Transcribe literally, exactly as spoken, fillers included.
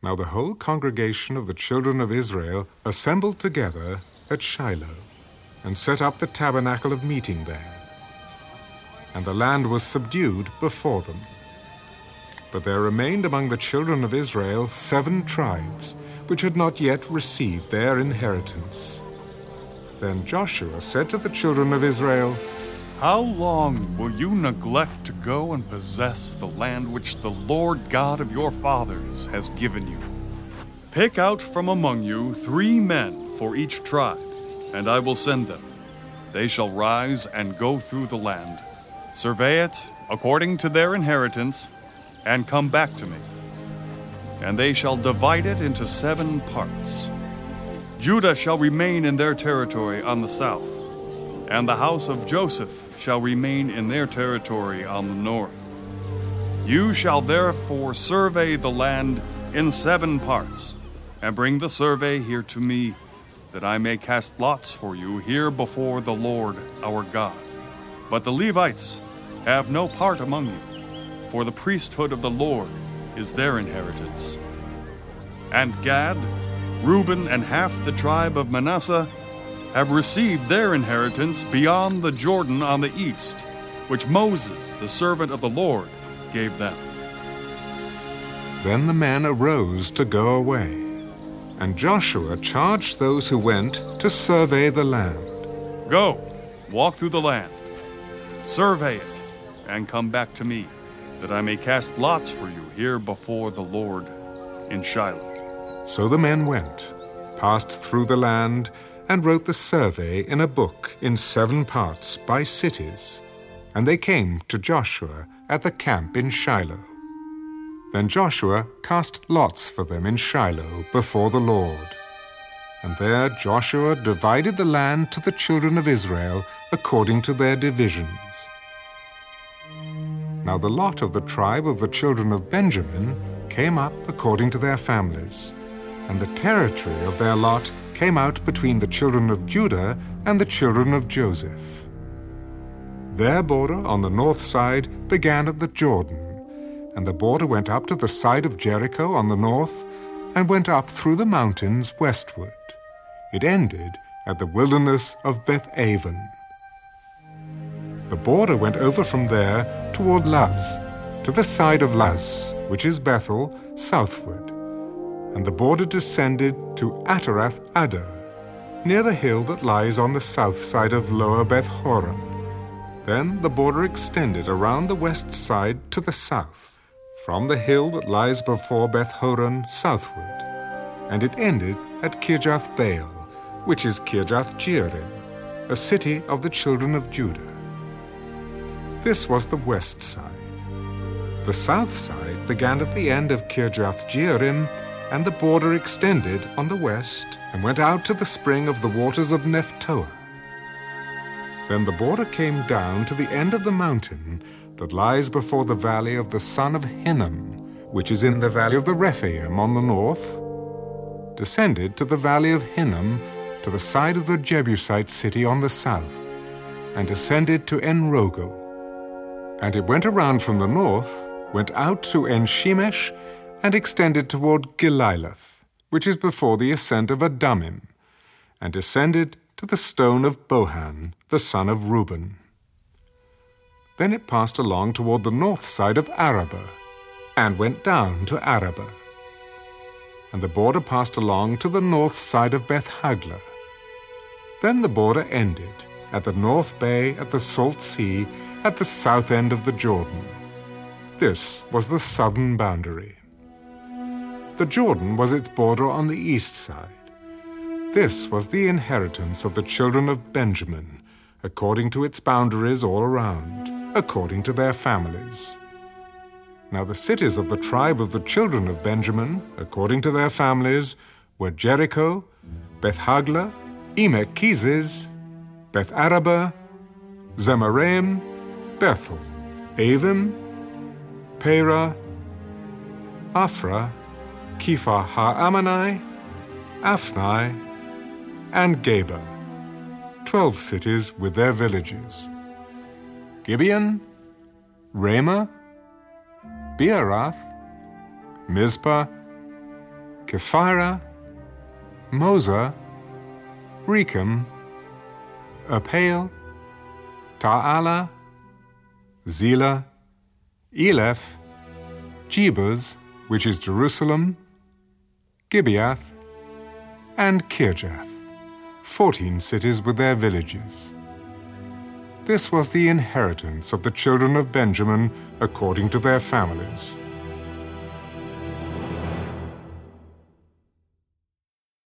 Now the whole congregation of the children of Israel assembled together at Shiloh, and set up the tabernacle of meeting there. And the land was subdued before them. But there remained among the children of Israel seven tribes, which had not yet received their inheritance. Then Joshua said to the children of Israel, How long will you neglect to go and possess the land which the Lord God of your fathers has given you? Pick out from among you three men for each tribe, and I will send them. They shall rise and go through the land, survey it according to their inheritance, and come back to me. And they shall divide it into seven parts. Judah shall remain in their territory on the south, and the house of Joseph shall remain in their territory on the north. You shall therefore survey the land in seven parts, and bring the survey here to me, that I may cast lots for you here before the Lord our God. But the Levites have no part among you, for the priesthood of the Lord is their inheritance. And Gad, Reuben, and half the tribe of Manasseh have received their inheritance beyond the Jordan on the east, which Moses, the servant of the Lord, gave them. Then the men arose to go away, and Joshua charged those who went to survey the land. Go, walk through the land, survey it, and come back to me, that I may cast lots for you here before the Lord in Shiloh. So the men went, passed through the land, and wrote the survey in a book in seven parts by cities. And they came to Joshua at the camp in Shiloh. Then Joshua cast lots for them in Shiloh before the Lord. And there Joshua divided the land to the children of Israel according to their divisions. Now the lot of the tribe of the children of Benjamin came up according to their families, and the territory of their lot came out between the children of Judah and the children of Joseph. Their border on the north side began at the Jordan, and the border went up to the side of Jericho on the north, and went up through the mountains westward. It ended at the wilderness of Beth-aven. The border went over from there toward Luz, to the side of Luz, which is Bethel, southward. And the border descended to Ataroth Addar, near the hill that lies on the south side of Lower Beth Horon. Then the border extended around the west side to the south, from the hill that lies before Beth Horon southward, and it ended at Kirjath Baal, which is Kirjath Jearim, a city of the children of Judah. This was the west side. The south side began at the end of Kirjath Jearim, and the border extended on the west and went out to the spring of the waters of Nephtoah. Then the border came down to the end of the mountain that lies before the valley of the son of Hinnom, which is in the valley of the Rephaim on the north, descended to the valley of Hinnom to the side of the Jebusite city on the south, and descended to En-rogel. And it went around from the north, went out to En-shemesh, and extended toward Geliloth, which is before the ascent of Adumim, and descended to the stone of Bohan, the son of Reuben. Then it passed along toward the north side of Arabah, and went down to Arabah. And the border passed along to the north side of Beth-haglah. Then the border ended at the north bay at the Salt Sea, at the south end of the Jordan. This was the southern boundary. The Jordan was its border on the east side. This was the inheritance of the children of Benjamin, according to its boundaries all around, according to their families. Now the cities of the tribe of the children of Benjamin, according to their families, were Jericho, Beth-haglah, Emek-keziz, Beth-arabah, Zemaraim, Bethel, Avim, Perah, Afra, Kepha ha-Ammonai, Afni, and Geba, twelve cities with their villages. Gibeon, Ramah, Beeroth, Mizpah, Kephirah, Moza, Rechem, Erpael, Ta'ala, Zillah, Eleph, Jebus, which is Jerusalem, Gibeath, and Kirjath, fourteen cities with their villages. This was the inheritance of the children of Benjamin according to their families.